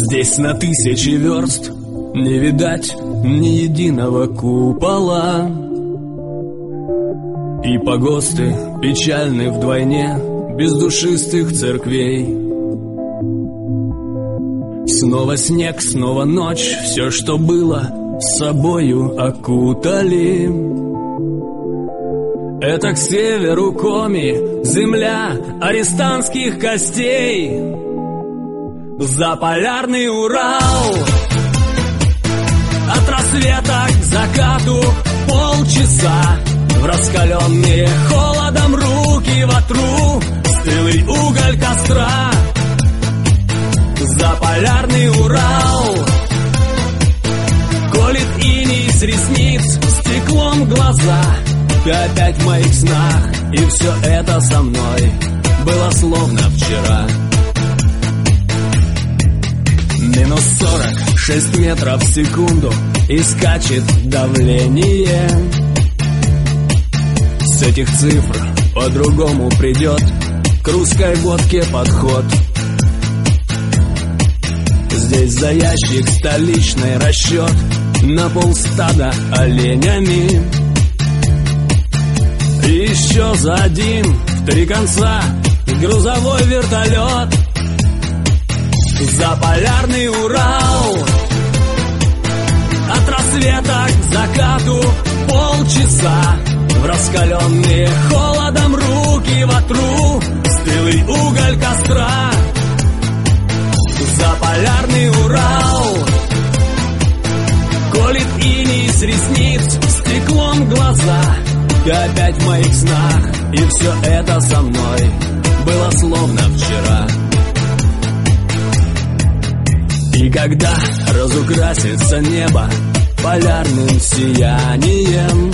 Здесь на тысячи верст не видать ни единого купола, и погосты печальны вдвойне без душистых церквей. Снова снег, снова ночь, все, что было, с собою окутали. Это к северу Коми, земля арестантских костей. Заполярный Урал, от рассвета к закату полчаса. В раскаленные холодом руки вотру стылый уголь костра. Заполярный Урал колет иней с ресниц, стеклом глаза. Ты опять в моих снах, и все это со мной было словно вчера. Минус 46 метров в секунду, и скачет давление. С этих цифр по-другому придет к русской водке подход. Здесь за ящик столичный расчет на полстада оленями. И еще за один в 3 конца грузовой вертолет. Заполярный Урал, от рассвета к закату полчаса. В раскаленные холодом руки вотру стылый уголь костра. Заполярный Урал колет иней с ресниц, стеклом глаза. Ты опять в моих снах, и все это со мной было словно вчера. И когда разукрасится небо полярным сиянием,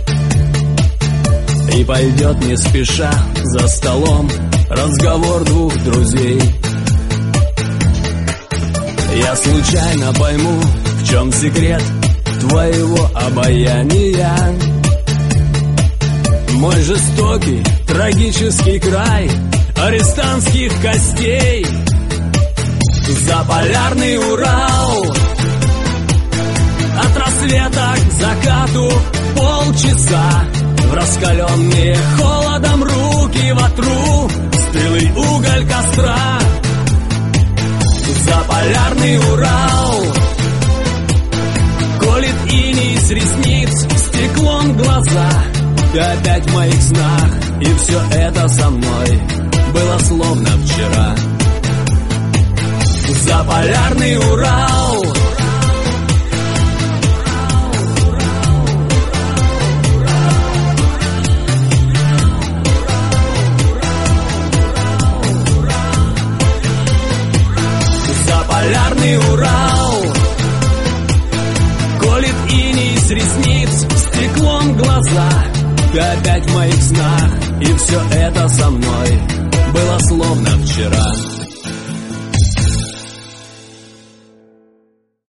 и пойдет не спеша за столом разговор двух друзей, я случайно пойму, в чем секрет твоего обаяния. Мой жестокий, трагический край арестантских костей. Заполярный Урал, от рассвета к закату полчаса. В раскаленные холодом руки вотру стылый уголь костра. Заполярный Урал колет иней с ресниц, стеклом глаза. Ты опять в моих снах, и все это со мной было словно вчера. Заполярный Урал, Заполярный Урал колет иней с ресниц, стеклом глаза. Ты опять в моих снах, и все это со мной было словно вчера.